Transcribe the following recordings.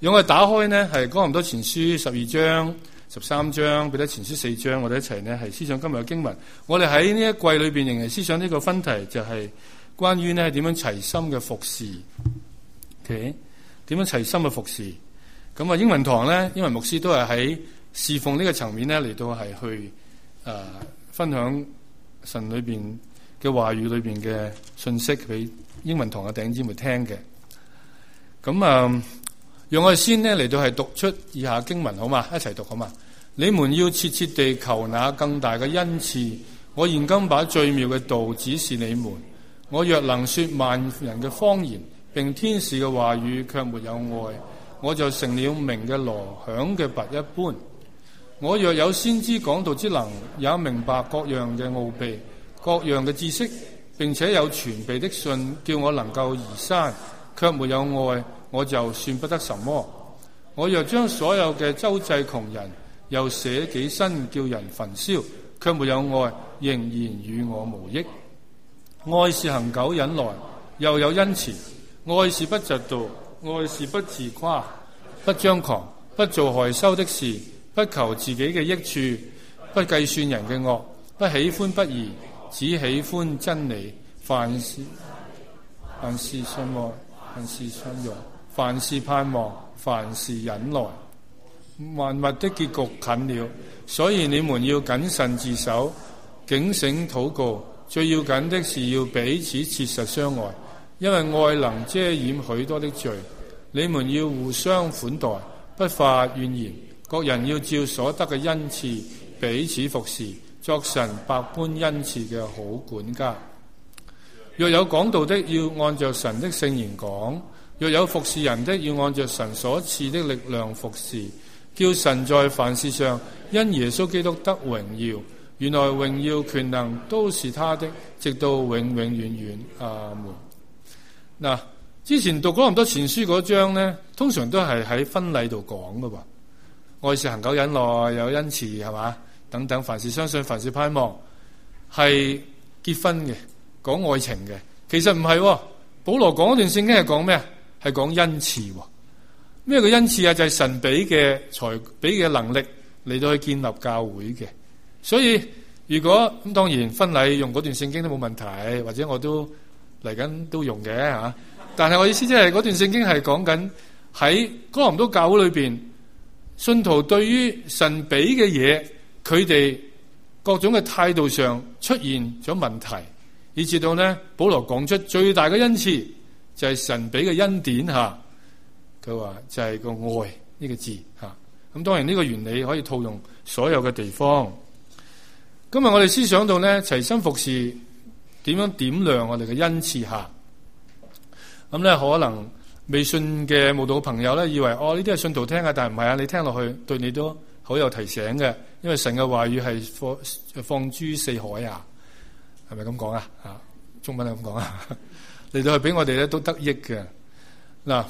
讓我哋打開呢係哥林多前書12章、13章，彼得前書4章，我哋一齊呢係思想今日嘅經文。我哋喺呢一季裏邊仍然思想呢個分題，就係關於呢點樣齊心嘅服侍。OK， 點樣齊心嘅服侍？咁啊，英文堂呢，英文牧師都係喺侍奉呢個層面呢嚟到係去分享神裏邊嘅話語裏邊嘅信息俾英文堂嘅弟兄姊妹聽嘅。咁讓我哋先呢嚟到係讀出以下經文好嘛？一齊讀好嘛？你們要切切地求那更大嘅恩賜。我現今把最妙嘅道指示你們。我若能說萬人嘅方言，並天使嘅話語，卻沒有愛，我就成了鳴嘅鑼，響嘅鈸一般。我若有先知講道之能，也明白各樣嘅奧秘，各樣嘅知識，並且有全備的信，叫我能夠移山，卻沒有愛，我就算不得什麼。我若將所有嘅周濟窮人，又捨己身叫人焚燒，卻沒有愛，仍然與我無益。愛是恒久忍耐，又有恩慈。愛是不嫉妒，愛是不自誇，不張狂，不做害羞的事，不求自己嘅益處，不計算人嘅惡，不喜歡不義，只喜歡真理。凡事信愛，凡事信用，凡事盼望，凡事忍耐。萬物的結局近了，所以你們要謹慎自守，警醒禱告。最要緊的是要彼此切實相愛，因為愛能遮掩許多的罪。你們要互相款待，不發怨言。各人要照所得嘅恩賜彼此服侍，作神百般恩賜嘅好管家。若有講道的，要按着神的聖言講；若有服侍人的，要按着神所賜的力量服侍，叫神在凡事上因耶穌基督得榮耀。原來榮耀權能都是他的，直到永永遠遠。阿門。嗱，之前讀哥林多前書嗰章呢，通常都係喺婚禮度講噶噃。愛是恒久忍耐，有恩慈，係嘛？等等，凡事相信，凡事盼望，係結婚嘅，講愛情嘅。其實唔係，保羅講嗰段聖經係講咩啊？係講恩慈。咩叫恩慈啊？就係神俾嘅能力嚟到去建立教會嘅。所以如果咁，當然婚禮用嗰段聖經都冇問題，或者我都嚟緊都用嘅吓。但係我意思即係嗰段聖經係講緊喺哥林多教會裏邊，信徒對於神俾嘅嘢，佢哋各種嘅態度上出現咗問題，以至到呢保羅講出最大嘅恩賜就係神俾嘅恩典吓。佢話就係個愛呢個字吓。咁當然呢個原理可以套用所有嘅地方。今日我哋思想到呢，齊心服侍點樣點亮我哋嘅恩賜下。咁呢，可能未信嘅慕道朋友呢，以為呢啲係信徒聽嘅，但係唔係啊！你聽落去對你都好有提醒嘅，因為神嘅話語係放諸四海啊，係咪咁講啊？中文係咁講啊，嚟到係俾我哋咧都得益嘅。嗱，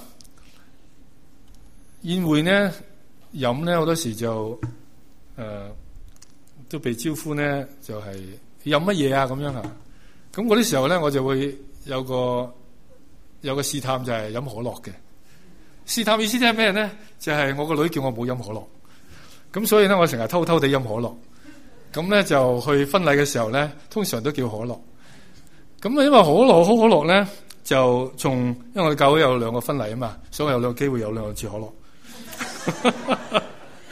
宴會呢，飲呢好多時就都被招呼呢，就係飲乜嘢啊咁樣吓。咁嗰啲時候咧，我就會有個試探，就係飲可樂嘅。試探意思即係咩咧？就係我個女叫我唔好飲可樂，咁所以咧我成日偷偷地飲可樂。咁咧就去婚禮嘅時候咧，通常都叫可樂。咁啊，因為可樂咧，就因為我哋教會有兩個婚禮啊嘛，所以有兩個機會有兩次可樂。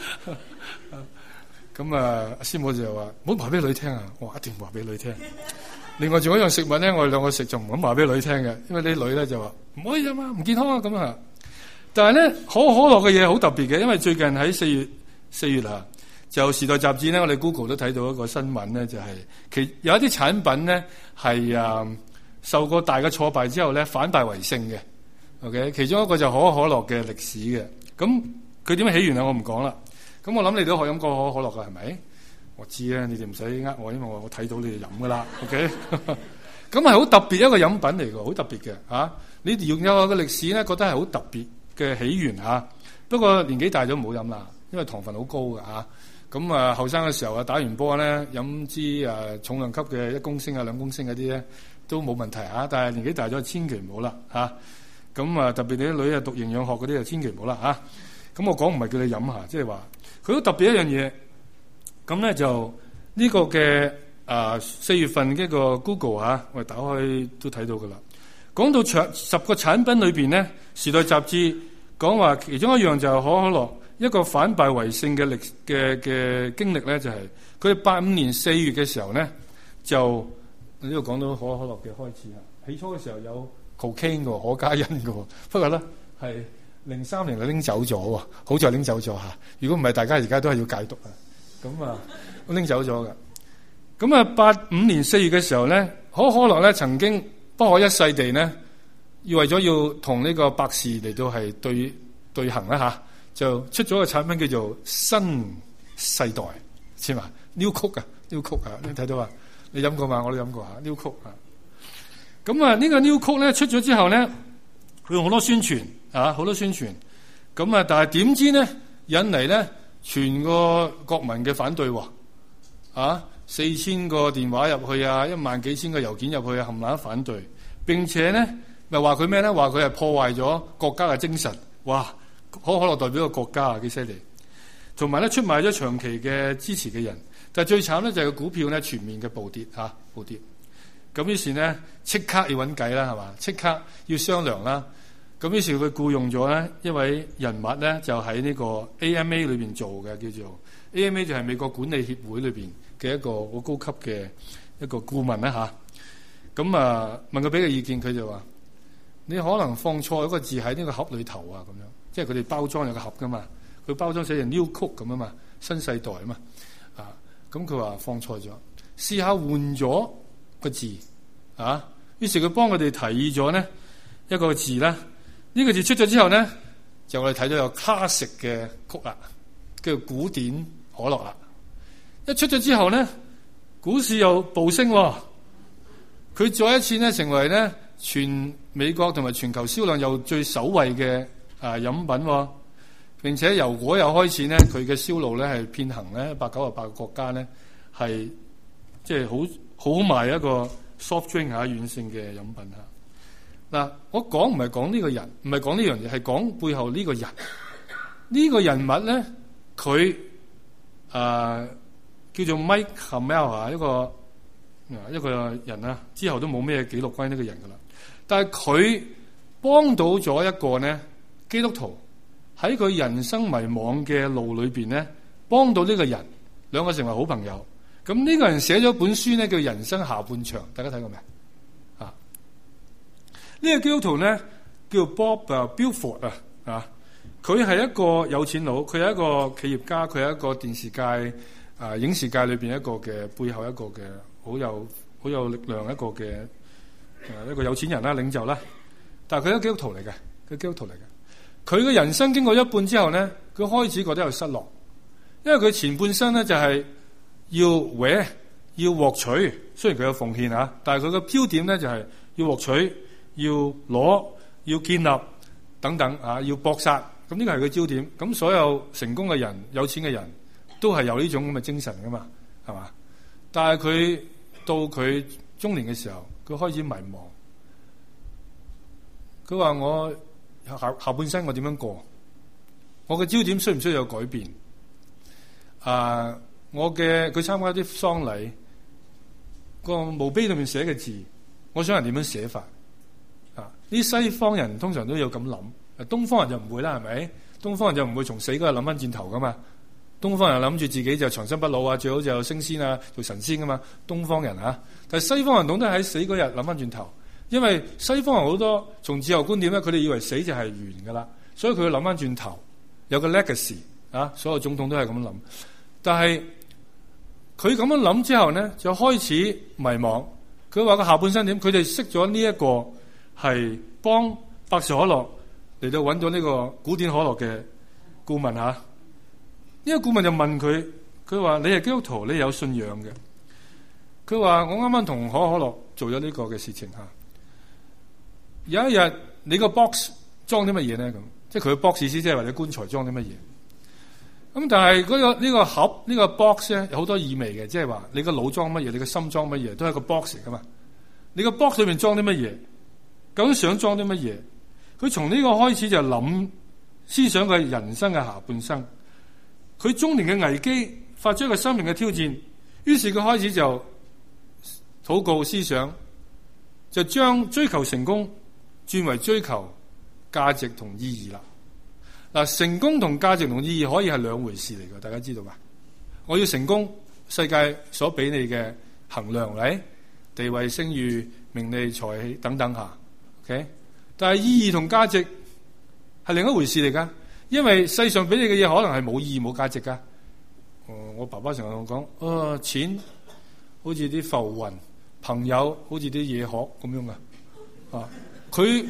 咁啊，師母就話唔好話俾女聽啊！我話一定話俾女聽。另外仲有一樣食物咧，我哋兩個食就唔敢話俾女聽嘅，因為啲女咧就話唔可以啊嘛，唔健康啊咁啊。但係咧可樂嘅嘢好特別嘅，因為最近喺4月啊，就時代雜誌咧，我哋 Google 都睇到一個新聞咧，就係有一啲產品咧係受過大嘅挫敗之後咧反敗為勝嘅。OK， 其中一個就可樂嘅歷史嘅。咁佢點樣起源啊？我唔講啦。咁我諗你都可以飲過可樂噶，係咪？我知啊，你哋唔使呃我，因為我睇到你哋飲噶啦。OK， 咁係好特別一個飲品嚟噶，好特別嘅吓。你研究個歷史咧，覺得係好特別嘅起源吓。不過年紀大咗唔好飲啦，因為糖分好高噶吓。咁啊，後生嘅時候啊，打完波咧，飲支重量級嘅1公升啊、2公升嗰啲咧，都冇問題吓。但係年紀大咗，千祈唔好啦吓。 咁啊，特別你啲女啊讀營養學嗰啲就千祈唔好啦嚇。咁我講唔係叫你飲下，即係話佢好特別一樣嘢。咁咧就呢個嘅4月份嘅一個 Google 我哋打開都睇到噶啦。講到10個產品裏邊咧，《時代雜誌》講話其中一樣就係可口可樂一個反敗為勝嘅經歷咧，就係佢哋85年4月嘅時候咧，就呢度講到可口可樂嘅開始啊。起初嘅時候有 cocaine 嘅可卡因嘅，不過咧係03年就拎走咗喎，好在拎走咗嚇。如果唔係，大家而家都係要戒毒啊。咁啊，拎走咗嘅。咁啊，85年4月嘅時候咧，可口可樂咧曾經不可一世地咧，為咗要同呢個百事嚟到係對行啦嚇，就出咗個產品叫做新世代，知嘛 ？New Coke 啊 ，New Coke 啊，你睇到啊？你飲過嘛？我都飲過嚇 New Coke 啊。咁啊，呢個 New Coke 咧出咗之後咧，佢用好多宣傳好多宣傳。咁啊，但係點知咧引嚟咧全個國民嘅反對喎，4000個電話入去啊，1萬幾千個郵件入去啊，冚唪唥反對。並且咧咪話佢咩咧？話佢係破壞咗國家嘅精神。哇！可口可樂代表個國家啊，幾犀利！同埋咧出賣咗長期嘅支持嘅人。但係最慘咧就係個股票咧全面嘅暴跌。咁於是呢，即刻要揾計啦，係嘛？即刻要商量啦。咁於是佢僱用咗咧一位人物咧，就喺呢個 AMA 裏邊做嘅，叫做 AMA 就係美國管理協會裏邊嘅一個好高級嘅一個顧問啦嚇。咁問佢俾嘅意見，佢就話：你可能放錯一個字喺呢個盒裏頭啊，咁樣，即係佢哋包裝有個盒噶嘛，佢包裝寫成 New Coke 咁啊嘛，新世代啊嘛，咁佢話放錯咗，試下換咗個字於是佢幫佢哋提議咗呢一個字啦，呢個字出咗之後呢，就我哋睇到有 classic 嘅曲啦，叫古典可樂啦。一出咗之後呢，股市又暴升喎，佢再一次呢成為呢全美國同埋全球銷量又最首位嘅飲品喎，並且由嗰日開始呢，佢嘅銷路呢係遍行呢198個國家呢，係即係好賣一個 soft drink 軟性嘅飲品嗱，我講唔係講呢個人，唔係講呢樣嘢，係講背後呢個人。呢個人物咧，佢叫做 Mike Hamel 一個人啦，之後都冇咩記錄關於呢個人噶啦。但係佢幫到咗一個呢基督徒喺佢人生迷惘嘅路裏邊呢，幫到呢個人，兩個成為好朋友。咁呢個人寫咗本書呢，叫《人生下半場》，大家睇過未？呢個基督徒咧叫 Bob Buford 佢係一個有錢佬，佢係一個企業家，佢係一個電視界影視界裏邊一個嘅背後一個嘅好有力量一個嘅一個有錢人啦，領袖啦。但係佢係基督徒嚟嘅，佢基督徒嚟嘅。佢嘅人生經過一半之後咧，佢開始覺得有失落，因為佢前半生咧就係要獲取，雖然佢有奉獻但係佢嘅焦點咧就係要獲取。要攞，要建立等等要搏殺，咁呢個係佢焦點。咁所有成功嘅人、有錢嘅人都係有呢種咁嘅精神噶嘛，係嘛？但係佢到佢中年嘅時候，佢開始迷茫。佢話：我下半生我點樣過？我嘅焦點需唔需要有改變？佢參加啲喪禮，個墓碑裏面寫嘅字，我想人點樣寫法？啲西方人通常都有咁諗，東方人就唔會啦，係咪？東方人就唔會從死嗰日諗翻轉頭噶嘛。東方人諗住自己就長生不老啊，最好就升仙啊，做神仙噶嘛。東方人但係西方人懂得喺死嗰日諗翻轉頭，因為西方人好多從自由觀點咧，佢哋以為死就係完噶啦，所以佢要諗翻轉頭，有個 legacy 所有總統都係咁諗。但係佢咁樣諗之後咧，就開始迷茫。佢話個下半生點？佢哋識咗呢一個。係幫百事可樂嚟到揾到呢個古典可樂嘅顧問呢個顧問就問佢，佢話：你係基督徒，你有信仰嘅。佢話：我啱啱同可口可樂做咗呢個嘅事情有一日你個 box 裝啲乜嘢咧？咁即係佢個 box 意思即係話你棺材裝啲乜嘢？咁但係呢個盒呢個 box 咧有好多意味嘅，即係話你個腦裝乜嘢，你個心裝乜嘢，都係個 box 嚟噶嘛。你個 box 裏面裝啲乜嘢？究竟想裝啲乜嘢？ 佢從呢個開始就諗思想嘅人生嘅下半生。佢中年嘅危機發出一個生命嘅挑戰，於是佢開始就禱告思想，就將追求成功轉為追求價值同意義啦。嗱，成功同價值同意義可以係兩回事嚟嘅，大家知道嘛？我要成功，世界所俾你嘅衡量，嚟地位、聲譽、名利、財氣等等下 ，OK。但係意義同價值係另一回事嚟噶，因為世上俾你嘅嘢可能係冇意義、冇價值噶。我爸爸成日同我講，錢好似啲浮雲，朋友好似啲野鶴咁樣噶。啊，佢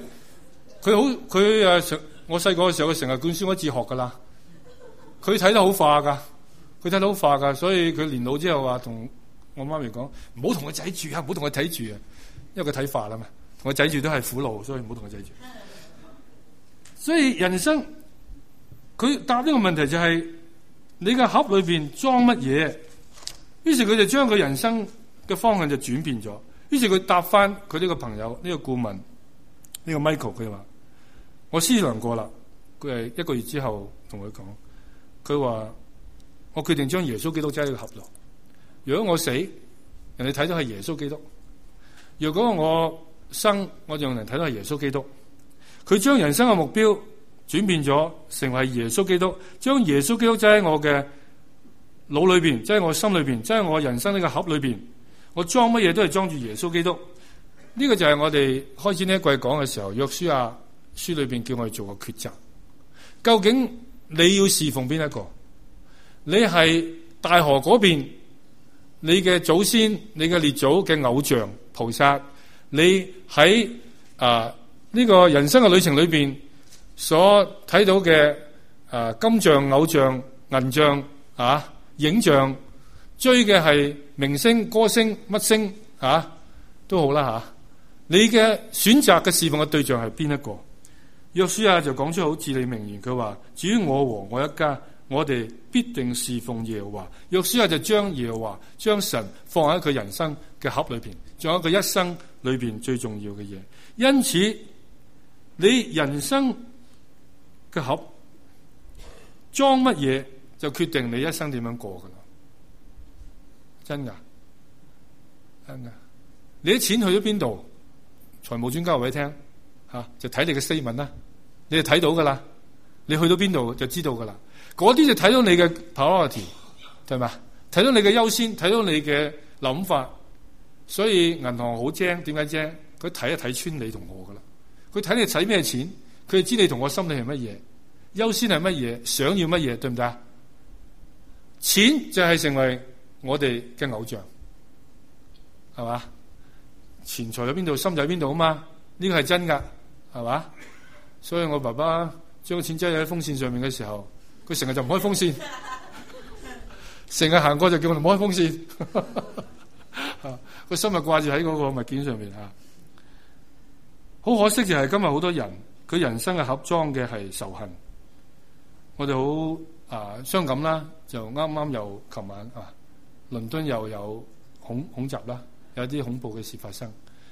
我細個嘅時候，佢成日灌輸我哲學噶啦。佢睇得好化噶，所以佢年老之後話同我媽咪講，唔好同個仔住啊，唔好同佢睇住啊，因為佢睇化啦嘛。同個仔住都係苦惱，所以唔好同個仔住。所以人生佢答呢個問題就係，你嘅盒裏邊裝乜嘢？於是佢就將佢人生嘅方向就轉變咗。於是佢答翻佢呢個朋友，呢個顧問，呢個 Michael， 佢話我思量過啦。佢係1個月之後同佢講，佢話我決定將耶穌基督擠喺個盒度。如果我死，人哋睇到係耶穌基督；如果我生，我就讓人睇到係耶穌基督。佢將人生嘅目標轉變咗，成為耶穌基督，將耶穌基督擠喺我嘅腦裏邊，擠喺我心裏邊，擠喺我人生呢個盒裏邊。我裝乜嘢都係裝住耶穌基督。呢個就係我哋開始呢一季講嘅時候，約書亞書裏邊叫我哋做個抉擇。究竟你要侍奉邊一個？你係大河嗰邊，你嘅祖先、你嘅列祖嘅偶像菩薩，你喺呢個人生嘅旅程裏邊所睇到嘅金像、偶像、銀像影像，追嘅係明星、歌星、乜星都好啦吓。你嘅選擇嘅侍奉嘅對象係邊一個？約書亞就講出好至理名言，佢話：至於我和我一家，我哋必定侍奉耶和華。約書亞就將耶和華、將神放喺佢人生嘅盒裏邊，仲有佢一生裏邊最重要嘅嘢。因此，你人生嘅盒裝乜嘢，就決定你一生點樣過噶啦。真噶，真噶。你啲錢去咗邊度？財務專家話俾你聽，就睇你嘅 statement啦。你就睇到噶啦，你去到邊度就知道噶啦。嗰啲就睇到你嘅 priority， 係嘛？睇到你嘅優先，睇到你嘅諗法。所以銀行好精，點解精？佢睇一睇穿你同我噶啦。佢睇你使咩錢，佢就知你同我心理係乜嘢，優先係乜嘢，想要乜嘢，對唔對啊？錢就係成為我哋嘅偶像，係嘛？錢財喺邊度，心就喺邊度啊嘛？呢個係真噶，係嘛？所以我爸爸將錢擠喺風扇上面嘅時候，佢成日就唔開風扇，成日行過就叫我唔開風扇，個心就掛住喺嗰個物件上面。好可惜就係今日好多人，佢人生嘅盒裝嘅係仇恨。我哋好傷感啦，就啱啱又琴晚倫敦又有恐襲啦，有啲恐怖嘅事發生。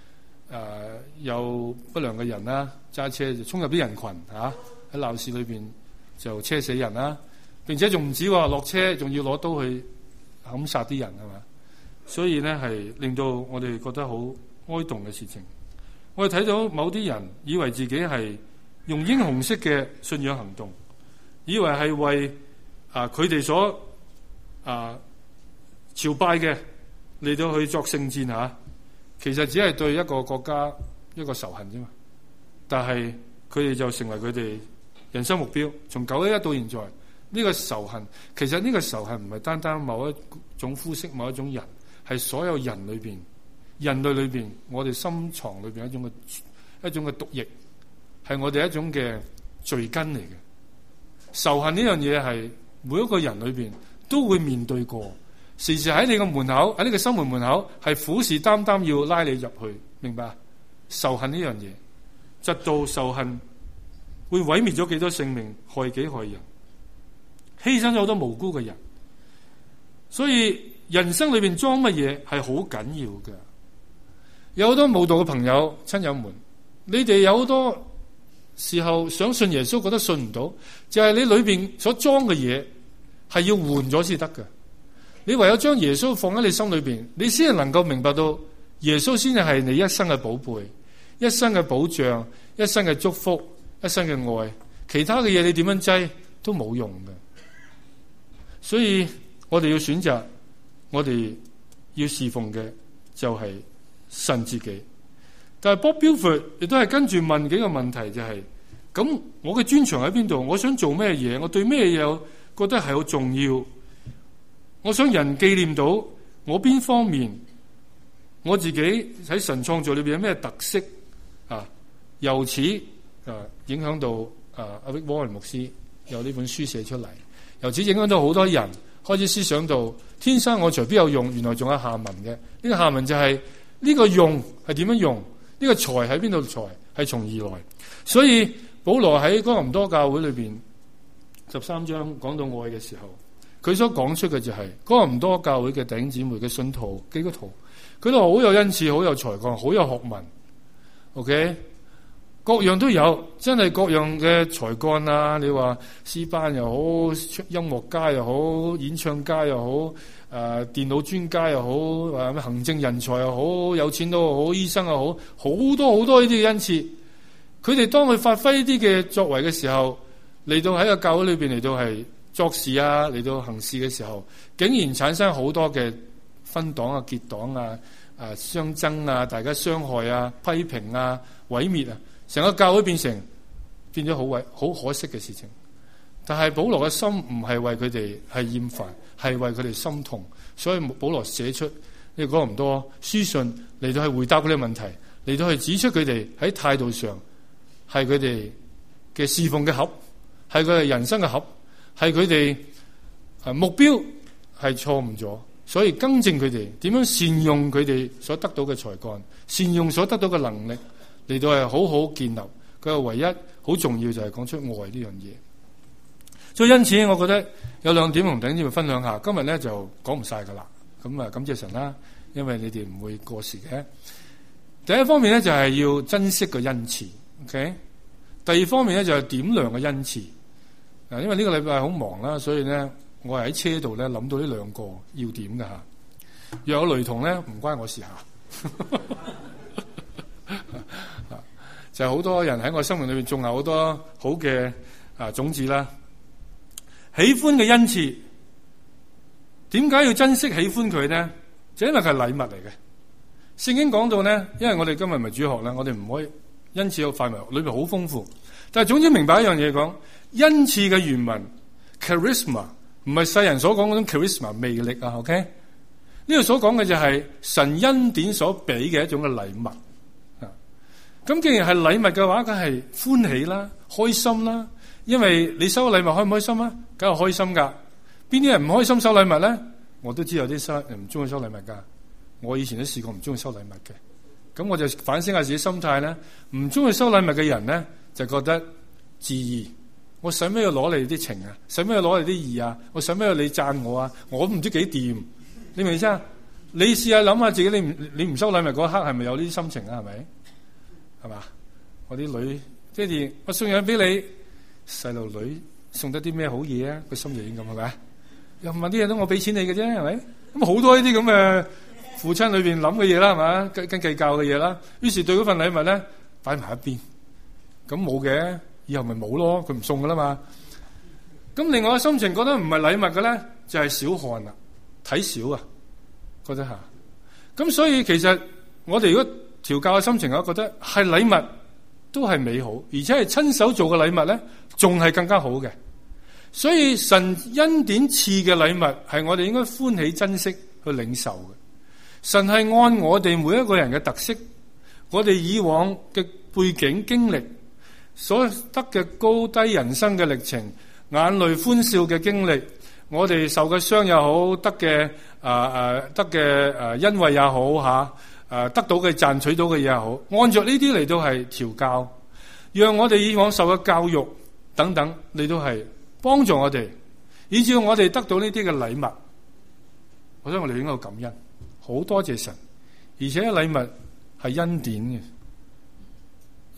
有不良嘅人啦，揸車就衝入啲人群喺鬧市裏邊就車死人啦，並且仲唔止落車，仲要攞刀去砍殺啲人，係嘛？所以呢係令到我哋覺得好哀慟嘅事情。我哋睇到某啲人以為自己係用英雄式嘅信仰行動，以為係為佢哋所朝拜嘅嚟到去作聖戰吓。其實只係對一個國家一個仇恨啫嘛，但係佢哋就成為佢哋人生目標。從911到現在，呢個仇恨，其實呢個仇恨唔係單單某一種膚色、某一種人，係所有人類裏邊，我哋心腸裏邊一種嘅毒液，係我哋一種嘅罪根嚟嘅。仇恨呢樣嘢係每一個人裏邊都會面對過。時時喺你個門口，喺你個心門口，係虎視眈眈要拉你入去，明白？仇恨呢樣嘢，嫉妒仇恨會毀滅咗幾多性命，害己害人，犧牲咗好多無辜嘅人。所以人生裏邊裝乜嘢係好緊要嘅。有好多慕道嘅朋友、親友們，你哋有好多時候想信耶穌，覺得信唔到，就係你裏邊所裝嘅嘢係要換咗先得嘅。你唯有將耶穌放喺你心裏邊，你先係能夠明白到耶穌先係你一生嘅寶貝、一生嘅保障、一生嘅祝福、一生嘅愛。其他嘅嘢你點樣擠都冇用嘅。所以我哋要選擇，我哋要侍奉嘅就係神自己。但係 Bob Buford 亦都係跟住問幾個問題，就係咁我嘅專長喺邊度？我想做咩嘢？我對咩嘢覺得係好重要？我想人紀念到我邊方面？我自己喺神創造裏邊有咩特色啊？由此影響到阿 Rick Warren 牧師有呢本書寫出嚟，由此影響到好多人開始思想到天生我材必有用，原來仲有下文嘅。呢個下文就係呢個用係點樣用？呢個財喺邊度？財係從而來。所以保羅喺哥林多教會裏邊13章講到愛嘅時候，佢所講出嘅就係哥林多教會嘅弟兄姊妹嘅信徒基督徒，佢哋好有恩賜，好有才幹，好有學問。OK， 各樣都有，真係各樣嘅才幹啊！你話詩班又好，音樂家又好，演唱家又好，電腦專家又好，行政人才又好，有錢都好，醫生又好，好多好多呢啲嘅恩賜。佢哋當佢發揮呢啲嘅作為嘅時候，嚟到喺個教會裏邊嚟到係作事啊，嚟到行事嘅時候，竟然產生好多嘅分黨啊、結黨啊、相爭啊、大家傷害啊、批評啊、毀滅啊，成個教會變咗好可惜嘅事情。但係保羅嘅心唔係為佢哋係厭煩，係為佢哋心痛，所以保羅寫出呢個哥林多書信嚟到去回答佢哋問題，嚟到去指出佢哋喺態度上係佢哋嘅侍奉嘅盒，係佢哋人生嘅盒，係佢哋目標係錯誤咗，所以更正佢哋點樣善用佢哋所得到嘅才幹，善用所得到嘅能力嚟到係好好建立。佢唯一好重要就係講出愛呢樣嘢。所以因此，我覺得有兩點同弟兄姊妹分享下。今日咧就講唔晒噶啦，咁感謝神啦，因為你哋唔會過時嘅。第一方面咧就係要珍惜個恩賜 ，OK。第二方面咧就係點亮嘅恩賜。因為呢個禮拜好忙啦，所以咧我係喺車度咧諗到呢兩個要點㗎吓。若有雷同咧，唔關我事吓。就係好多人喺我生命裏面種下好多好嘅種子啦。喜歡嘅恩賜，點解要珍惜喜歡佢呢？就因為佢係禮物嚟嘅。聖經講到呢，因為我哋今日唔係主學啦，我哋唔可以恩賜嘅範圍裏面好豐富。但係總之明白一樣嘢講，恩賜嘅原文 charisma 唔係世人所講嗰種 charisma 魅力啊。OK， 呢度所講嘅就係神恩典所俾嘅一種嘅禮物。咁既然係禮物嘅話，梗係歡喜啦、開心啦。因為你收禮物開唔開心啊？梗係開心噶。邊啲人唔開心收禮物咧？我都知有啲人唔中意收禮物噶。我以前都試過唔中意收禮物嘅。咁我就反省下自己心態咧。唔中意收禮物嘅人咧，就覺得自義。我使咩要攞你啲情啊？使咩要攞你啲義啊？我使咩要你讚我啊？我都唔知幾掂。你明唔明先？你試下諗下自己，你唔收禮物嗰一刻係咪有呢啲心情啊？係咪？係嘛？我啲女爹哋，我送嘢俾你。細路女送得啲咩好嘢啊？個心就已經咁係咪？又唔係啲嘢都我俾錢你嘅啫，係咪？咁好多呢啲咁嘅父親裏邊諗嘅嘢啦，係嘛？跟計較嘅嘢啦。於是對嗰份禮物咧擺埋一邊，咁冇嘅，以後咪冇咯。佢唔送噶啦嘛。咁另外嘅心情覺得唔係禮物嘅咧，就係小看啦，睇小啊，覺得吓。咁所以其實我哋如果調教嘅心情，我覺得係禮物都係美好，而且係親手做嘅禮物咧，仲係更加好嘅。所以神恩典賜嘅禮物係我哋應該歡喜珍惜去領受嘅。神係按我哋每一個人嘅特色，我哋以往嘅背景經歷所得嘅高低人生嘅歷程，眼淚歡笑嘅經歷，我哋受嘅傷又好，得嘅恩惠也好吓。得到嘅賺取到嘅嘢又好，按照呢啲嚟到係調教，讓我哋以往受嘅教育等等嚟到係幫助我哋，以至我哋得到呢啲嘅禮物。我想我哋應該感恩，好多謝神，而且禮物係恩典嘅，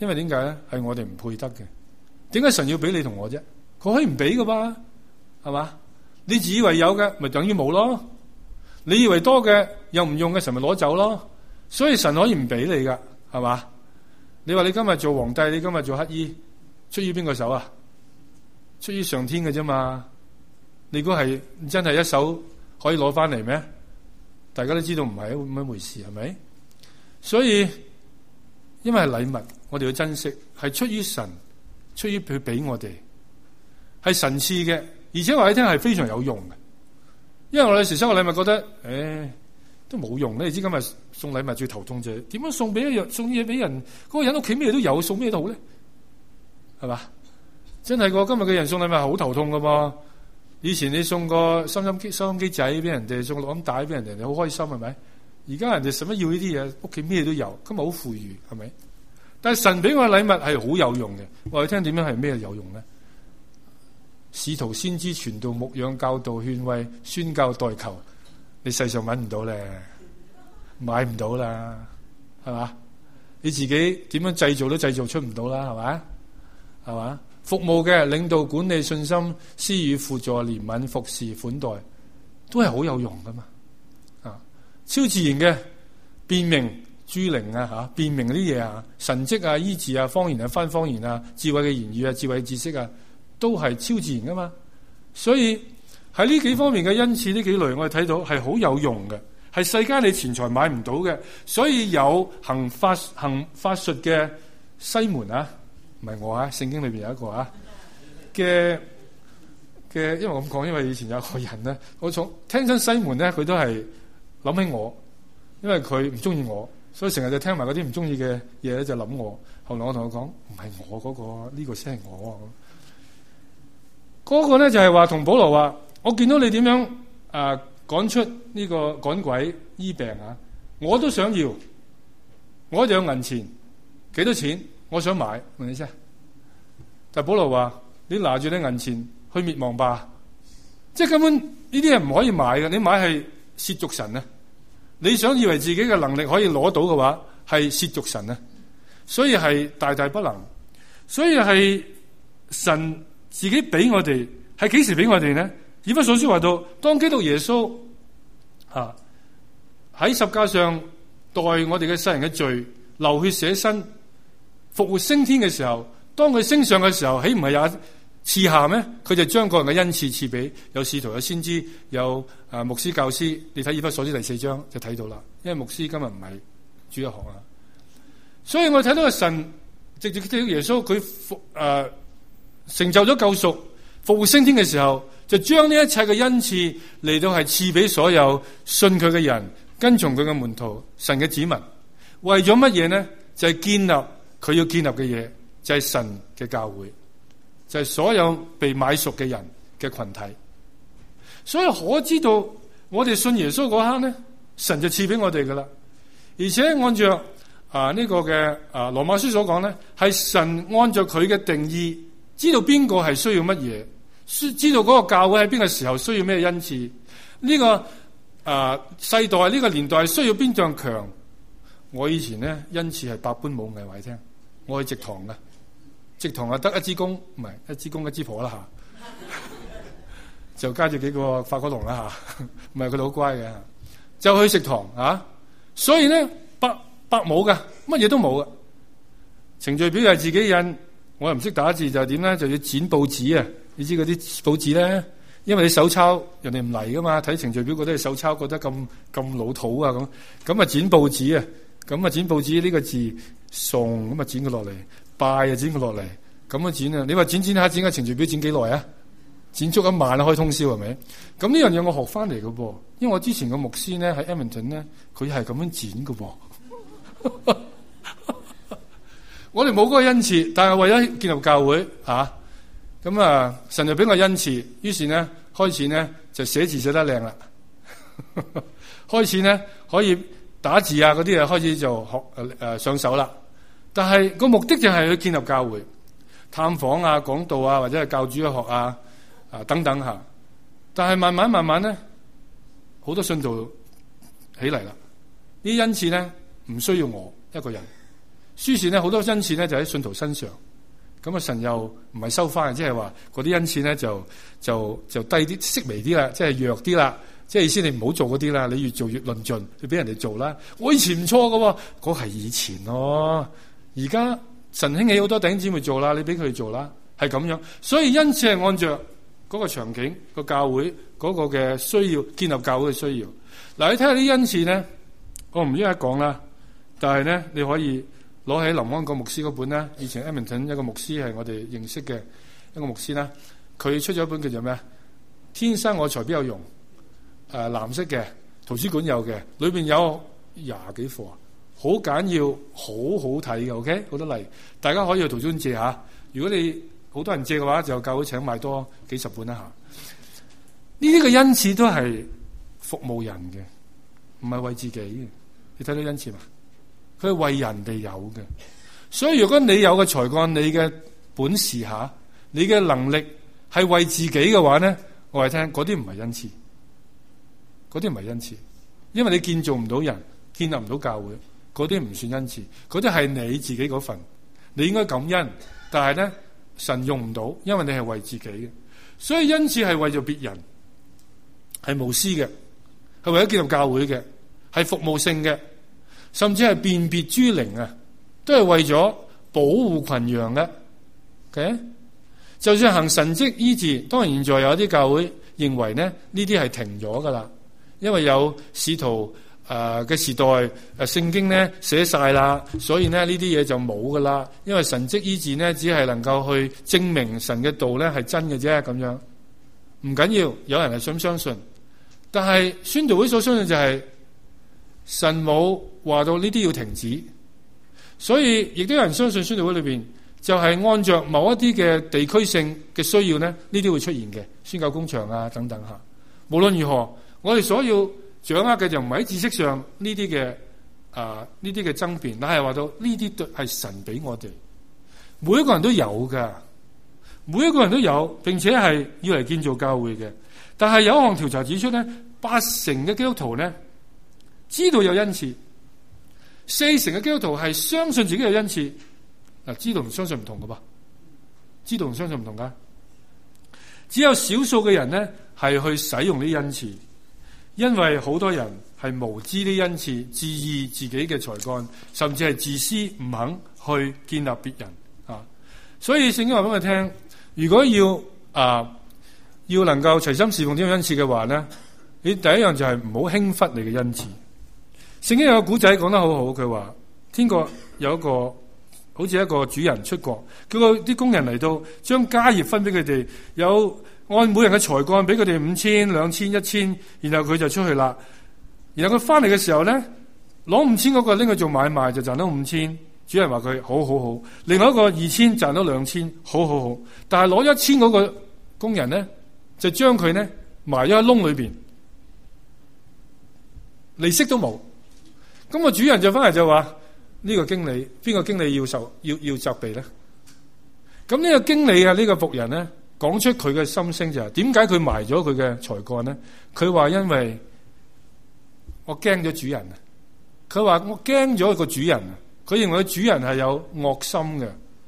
因為點解咧？係我哋唔配得嘅。點解神要俾你同我啫？佢可以唔俾噶嘛？係嘛？你自以為有嘅，咪等於冇咯。你以為多嘅又唔用嘅，神咪攞走咯。所以神可以唔俾你噶，係嘛？你話你今日做皇帝，你今日做乞衣，出於邊個手啊？出於上天嘅啫嘛。你估係真係一手可以攞翻嚟咩？大家都知道唔係咁一回事，係咪？所以因為係禮物，我哋要珍惜，係出於神，出於佢俾我哋，係神賜嘅，而且話你聽係非常有用嘅。因為我有時收個禮物覺得，都冇用咧。你知今日送禮物最頭痛就係點樣送俾一樣，送嘢俾人，嗰個人屋企咩都有，送咩都好咧，係嘛？真係個今日嘅人送禮物係好頭痛噶噃。以前你送個收音機仔俾人哋，送錄音帶俾人哋，你好開心係咪？而家人哋使乜要呢啲嘢？屋企咩都有，今日好富裕係咪？但係神俾我嘅禮物係好有用嘅。我哋聽點樣係咩有用咧？使徒先知傳道牧養教導勸慰宣教代求，你世上揾唔到咧，買唔到啦，係嘛？你自己點樣製造都製造出唔到啦，係嘛？係嘛？服務嘅領導管理信心施予輔助憐憫服侍款待，都係好有用噶嘛。超自然嘅辨明諸靈啊，辨明啲嘢啊，神蹟啊，醫治啊，方言啊，翻方言啊，智慧嘅言語啊，智慧嘅知識啊，都係超自然噶嘛。所以喺呢幾方面嘅恩賜呢幾類，我哋睇到係好有用嘅，係世間你錢財買唔到嘅。所以有行法術嘅西門啊，唔係我啊，聖經裏邊有一個啊嘅，因為我咁講，因為以前有個人咧，我從聽親西門咧，佢都係諗起我，因為佢唔中意我，所以成日就聽埋嗰啲唔中意嘅嘢咧，就諗我。後來我同佢講，唔係我嗰個，呢個先係我。嗰個咧就係話同保羅話，我見到你點樣趕出呢個趕鬼醫病啊，我都想要，我就有銀錢，幾多錢？我想買，問你先。但係保羅話，你拿住你銀錢去滅亡吧，即係根本呢啲係唔可以買嘅，你買係褻瀆神啊！你想以為自己嘅能力可以攞到嘅話，係褻瀆神啊！所以係大大不能。所以係神自己俾我哋，係幾時俾我哋呢？以弗所書話到，當基督耶穌喺十架上代我哋嘅世人嘅罪流血捨身復活升天嘅時候，當佢升上嘅時候，豈唔係有賜下咩？佢就將個人嘅恩賜賜俾有使徒、有先知、有牧師、教師。你睇以弗所書第4章就睇到啦。因為牧師今日唔係主日學啊，所以我睇到個神直接睇到耶穌佢成就咗救贖、復活升天嘅時候，就將呢一切嘅恩賜嚟到係賜俾所有信佢嘅人、跟從佢嘅門徒、神嘅子民。為咗乜嘢呢？就係建立佢要建立嘅嘢，就係神嘅教會。就係所有被買贖嘅人嘅群體，所以可知道我哋信耶穌嗰刻咧，神就賜俾我哋噶啦。而且按照呢個嘅羅馬書所講咧，係神按照佢嘅定義，知道邊個係需要乜嘢，知道嗰個教會喺邊個時候需要咩恩賜。呢個世代呢個年代需要邊樣強。我以前咧恩賜係百般武藝，話你聽，我去植堂噶。直堂啊，得一支公，唔係一支公一支婆啦吓，就加住幾個法國龍啦吓，唔係佢哋好乖嘅，就去食堂啊。所以咧，百冇噶，乜嘢都冇噶。程序表係自己印，我又唔識打字，就點咧？就要剪報紙啊！你知嗰啲報紙咧，因為你手抄，人哋唔嚟噶嘛，睇程序表覺得係手抄，覺得咁老土啊咁啊剪報紙啊，咁啊剪報紙呢個字送咁啊剪佢落嚟。拜啊，剪佢落嚟，咁樣剪啊！你話剪下剪個程序表剪幾耐啊？剪足一晚開通宵係咪？咁呢樣嘢我學翻嚟嘅噃，因為我之前個牧師咧喺 Edmonton 咧，佢係咁樣剪嘅噃。我哋冇嗰個恩賜，但係為咗建立教會咁神就俾我恩賜，於是咧開始咧就寫字寫得靚啦，開始咧可以打字啊嗰啲啊開始就學上手啦。但係個目的就係去建立教會、探訪啊、講道啊，或者係教主嘅學等等吓。但係慢慢咧，好多信徒起嚟啦。呢啲恩賜咧唔需要我一個人， 書善咧好多恩賜咧就喺信徒身上，咁啊神又唔係收翻，即係話嗰啲恩賜咧就低啲、息微啲啦，即係弱啲啦。即係意思你唔好做嗰啲啦，你越做越論盡，你俾人哋做啦。我以前唔錯㗎，嗰係以前咯。而家神興起好多弟兄姊妹做啦，你俾佢哋做啦，係咁樣。所以恩賜係按照嗰個場景、個教會嗰個嘅需要，建立教會嘅需要。嗱，你睇下啲恩賜咧，我唔一一講啦，但係咧你可以攞起林安國牧師嗰本咧，以前 Edmonton 一個牧師係我哋認識嘅一個牧師啦，佢出咗一本叫做咩？天生我材必有用。藍色嘅圖書館有嘅，裏邊有20幾課，好簡要，好好睇嘅。OK， 好多例，大家可以去圖書館借下。如果你好多人借嘅話，就教會請買多幾十本一下。呢啲嘅恩賜都係服務人嘅，唔係為自己嘅。你睇到恩賜嘛？佢係為人哋有嘅。所以如果你有嘅才幹，你嘅本事下，你嘅能力係為自己嘅話咧，我哋聽嗰啲唔係恩賜。嗰啲唔係恩賜，因為你建造唔到人，建立唔到教會，嗰啲唔算恩賜，嗰啲係你自己嗰份，你應該感恩，但係咧神用唔到，因為你係為自己嘅，所以恩賜係為咗別人，係無私嘅，係為咗建立教會嘅，係服務性嘅，甚至係辨別諸靈啊，都係為咗保護群羊嘅。Okay？就算行神蹟醫治，當然現在有啲教會認為咧呢啲係停咗噶啦。因為有使徒嘅時代，聖經咧寫晒啦，所以咧呢啲嘢就冇噶啦。因為神蹟醫治咧，只係能夠去證明神嘅道咧係真嘅啫，咁樣唔緊要。有人係想相信，但係宣道會所相信就係神冇話到呢啲要停止，所以亦都有人相信宣道會裏邊就係按照某一啲嘅地區性嘅需要咧，呢啲會出現嘅宣教工場啊等等吓。無論如何。我哋所要掌握嘅就唔係喺知識上呢啲嘅呢啲嘅爭辯，但係話到呢啲都係神俾我哋，每一個人都有噶，每一個人都有，並且係要嚟建造教會嘅。但係有一項調查指出咧，80%嘅基督徒咧知道有恩賜，40%嘅基督徒係相信自己有恩賜。嗱，知道同相信唔同噶噃，知道同相信唔同噶，只有少數嘅人咧係去使用呢啲恩賜。因為好多人係無知啲恩賜，自義自己嘅才幹，甚至係自私，唔肯去建立別人啊。所以聖經話俾我聽，如果要能夠齊心侍奉呢種恩賜嘅話咧，你第一樣就係唔好輕忽你嘅恩賜。聖經有個古仔講得好好，佢話天國有一個好似一個主人出國，叫啲工人嚟到將家業分俾佢哋，有按每人嘅才幹俾佢哋5000、2000、1000，然後佢就出去啦。然後佢翻嚟嘅時候咧，攞5000嗰個拎去做買賣就賺到5000。主人話佢好好好，另外一個2000賺到2000，好好好。但係攞1000嗰個工人咧，就將佢咧埋咗喺窿裏邊，利息都冇。咁個主人就翻嚟就話：呢個經理，邊個經理要責備咧？咁呢個經理啊，呢個僕人咧，講出佢嘅心聲就係：點解佢埋咗佢嘅才幹咧？佢話因為我驚咗主人啊！佢話我驚咗個主人啊！佢認為主人係有惡心嘅，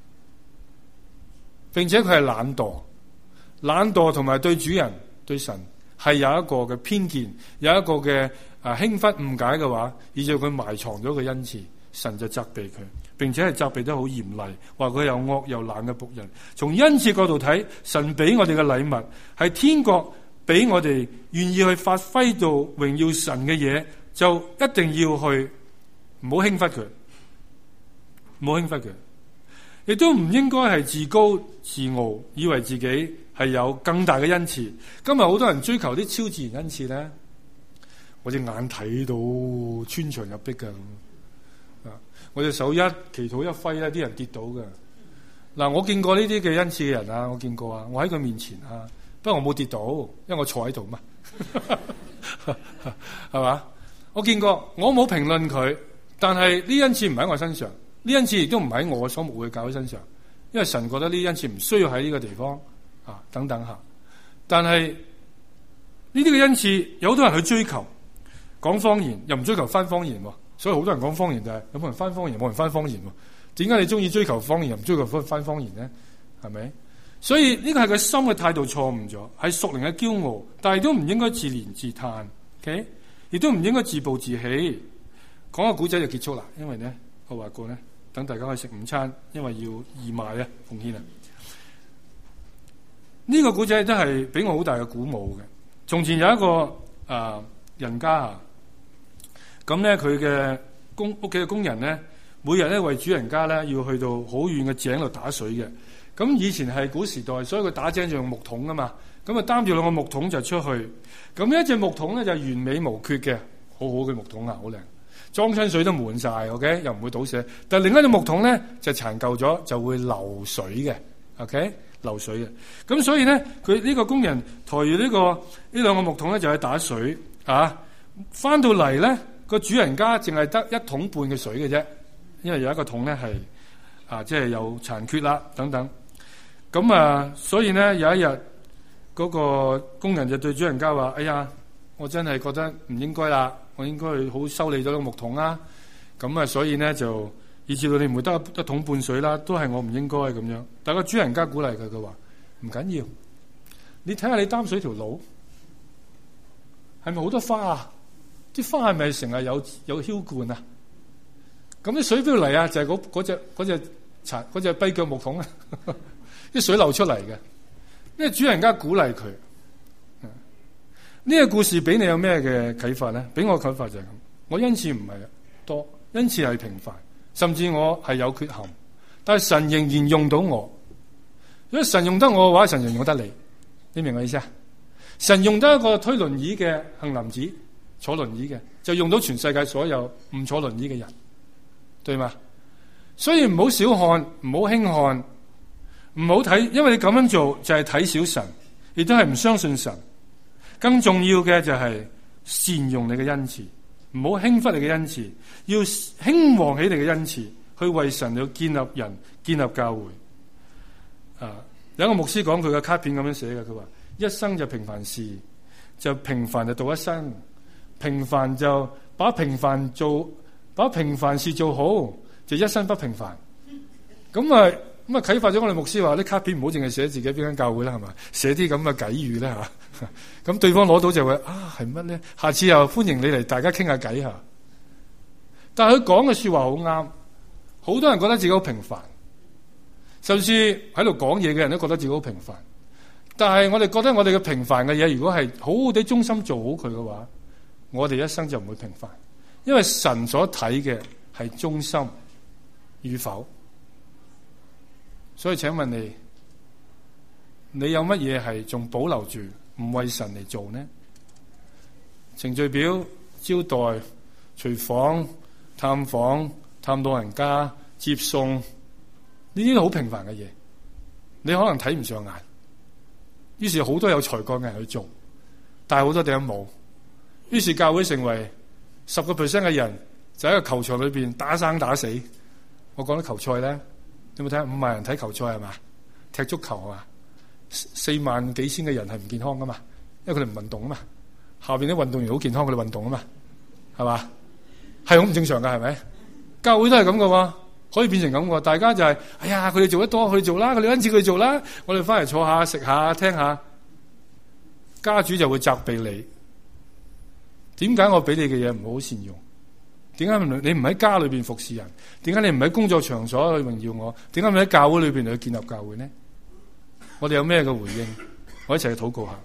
並且佢係懶惰同埋對主人對神係有一個嘅偏見，有一個嘅輕忽誤解嘅話，以致佢埋藏咗個恩賜，神就責備佢，並且係責備得好嚴厲，話佢又惡又懶嘅僕人。從恩賜角度睇，神俾我哋嘅禮物係天國俾我哋願意去發揮到榮耀神嘅嘢，就一定要去唔好輕忽佢，唔好輕忽佢，亦都唔應該係自高自傲，以為自己係有更大嘅恩賜。今日好多人追求啲超自然恩賜咧，我隻眼睇到穿牆入壁噶，我隻手一祈禱一揮咧，啲人跌倒噶。嗱，我見過呢啲嘅恩賜嘅人啊，我見過啊，我喺佢面前啊，不過我冇跌倒，因為我坐喺度嘛，係嘛？我見過，我冇評論佢，但係呢恩賜唔喺我身上，呢恩賜亦都唔喺我所牧會教會身上，因為神覺得呢恩賜唔需要喺呢個地方啊，等等吓。但係呢啲嘅恩賜有好多人去追求，講方言又唔追求翻方言， 所以好多人講方言就係有冇人翻方言，冇人翻方言喎。點解你中意追求方言又唔追求翻方言呢？係咪？所以呢個係佢心嘅態度錯誤咗，係屬靈嘅驕傲，但係都唔應該自憐自嘆 ，OK？ 亦都唔應該自暴自棄。講個古仔就結束啦，因為呢我話過呢，等大家可以食午餐，因為要義賣啊奉獻啊。呢個古仔都係俾我好大嘅鼓舞嘅。從前有一個人家啊，咁咧佢嘅屋企嘅工人咧，每日咧為主人家咧要去到好遠嘅井度打水嘅。咁以前係古時代，所以佢打井就用木桶啊嘛。咁啊擔住兩個木桶就出去。咁一隻木桶咧就完美無缺嘅，好好嘅木桶啊，好靚，裝親水都滿晒 ，OK， 又唔會倒瀉。但係另一隻木桶咧就殘舊咗，就會漏水嘅 ，OK， 漏水嘅。咁所以咧，佢呢個工人抬住呢兩個木桶咧就去打水啊。翻到嚟咧，個主人家淨係得1桶半嘅水嘅啫，因為有一個桶咧係即係有殘缺啦等等。咁所以咧有一日嗰個工人就對主人家話：哎呀，我真係覺得唔應該啦，我應該去好修理咗個木桶啦。咁所以咧就以至到你唔會得1桶半水啦，都係我唔應該咁樣。但係個主人家鼓勵佢話：唔緊要，你睇下你擔水條路係咪好多花啊？啲花係咪成日有澆灌啊？咁啲水邊度嚟啊？就係嗰隻跛腳木桶啊！啲水流出嚟嘅。呢個主人家鼓勵佢。呢個故事俾你有咩嘅啟發咧？俾我啟發就係咁。我恩賜唔係多，恩賜係平凡，甚至我係有缺陷，但係神仍然用到我。如果神用得我嘅話，神仍然用得你。你明我意思啊？神用得一個推輪椅嘅杏林子，坐輪椅嘅，就用到全世界所有唔坐輪椅嘅人，對嗎？所以唔好小看，唔好輕看，唔好睇，因為你咁樣做就係睇小神，亦都係唔相信神。更重要嘅就係善用你嘅恩賜，唔好輕忽你嘅恩賜，要興旺起你嘅恩賜，去為神要建立人、建立教會。有一個牧師講佢嘅卡片咁樣寫嘅，佢話：一生就平凡事，就平凡就度一生，平凡就把平凡事做好，就一生不平凡。咁啊啟發咗我哋牧師話：啲卡片唔好淨係寫自己邊間教會啦，係嘛？寫啲咁嘅偈語咧嚇。咁對方攞到就會係乜咧？下次又歡迎你嚟，大家傾下偈嚇。但係佢講嘅説話好啱，好多人覺得自己好平凡，甚至喺度講嘢嘅人都覺得自己好平凡。但係我哋覺得我哋嘅平凡嘅嘢，如果係好好地忠心做好佢嘅話，我哋一生就唔會平凡，因為神所睇嘅係忠心與否。所以請問你有乜嘢係仲保留住唔為神嚟做呢？程序表、招待、廚房、探訪、探老人家、接送，呢啲都好平凡嘅嘢，你可能睇唔上眼。於是好多有才幹嘅人去做，但係好多地方冇。於是教會成為10% 嘅人就喺個球場裏邊打生打死。我講啲球賽咧，你有冇睇？5萬人睇球賽係嘛？踢足球係嘛？4萬幾千嘅人係唔健康噶嘛？因為佢哋唔運動啊嘛。下邊啲運動員好健康，佢哋運動啊嘛，係嘛？係好唔正常噶，係咪？教會都係咁噶喎，可以變成咁喎。大家就係，哎呀，佢哋做得多，佢哋做啦，佢哋恩賜佢做啦，我哋翻嚟坐下食下聽下，家主就會責備你。點解我俾你嘅嘢唔好善用？點解你唔喺家裏邊服侍人？點解你唔喺工作場所去榮耀我？點解唔喺教會裏邊去建立教會呢？我哋有咩嘅回應？我一齊去禱告下。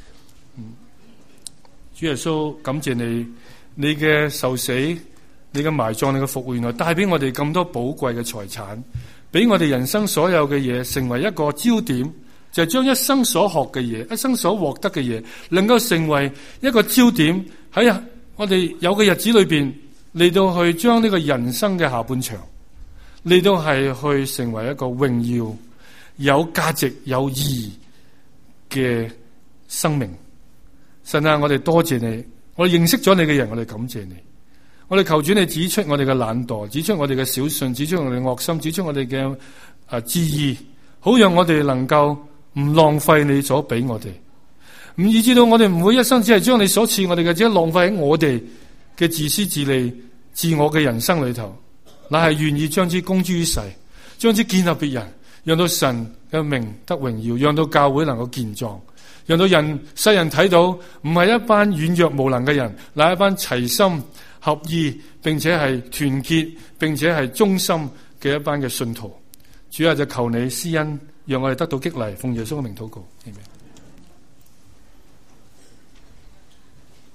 主耶穌，感謝你，你嘅受死，你嘅埋葬，你嘅復活，原來帶俾我哋咁多寶貴嘅財產，俾我哋人生所有嘅嘢成為一個焦點，就係將一生所學嘅嘢，一生所獲得嘅嘢，能夠成為一個焦點，喺我哋有嘅日子裏邊嚟到去將呢個人生嘅下半場嚟到係去成為一個榮耀、有價值、有意義嘅生命。神啊，我哋多謝你，我哋認識咗你嘅人，我哋感謝你。我哋求主你指出我哋嘅懶惰，指出我哋嘅小信，指出我哋惡心，指出我哋嘅志意，好讓我哋能夠唔浪費你所俾我哋，唔以致到我哋唔會一生只係將你所賜我哋嘅，只係浪費喺我哋嘅自私自利自我嘅人生裏頭，乃係願意將之公諸於世，將之建立別人，讓到神嘅名得榮耀，讓到教會能夠健壯，讓到世人睇到唔係一班軟弱無能嘅人，乃係一班齊心合意，並且係團結，並且係忠心嘅一班嘅信徒。主啊，就求你施恩，讓我哋得到激勵，奉耶穌嘅名禱告，阿們。